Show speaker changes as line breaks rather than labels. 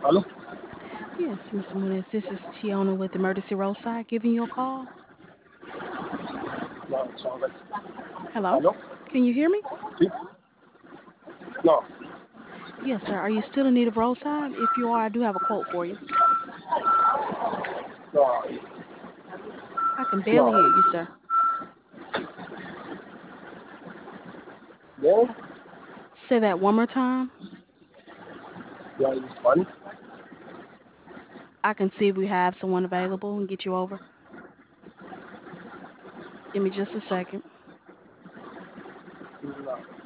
Hello?
Yes, Mr. Muniz, this is Tiona with Emergency Roadside giving you a call.
No, it's all right.
Hello?
Hello?
Can you hear me?
See? No,
Yes, sir. Are you still in need of roadside? If you are, I do have a quote for you.
no,
I can barely
no.
hear you, sir.
No?
Say that one more time.
Yeah, it's fun.
I can see if we have someone available and get you over. Give me just a second.
No.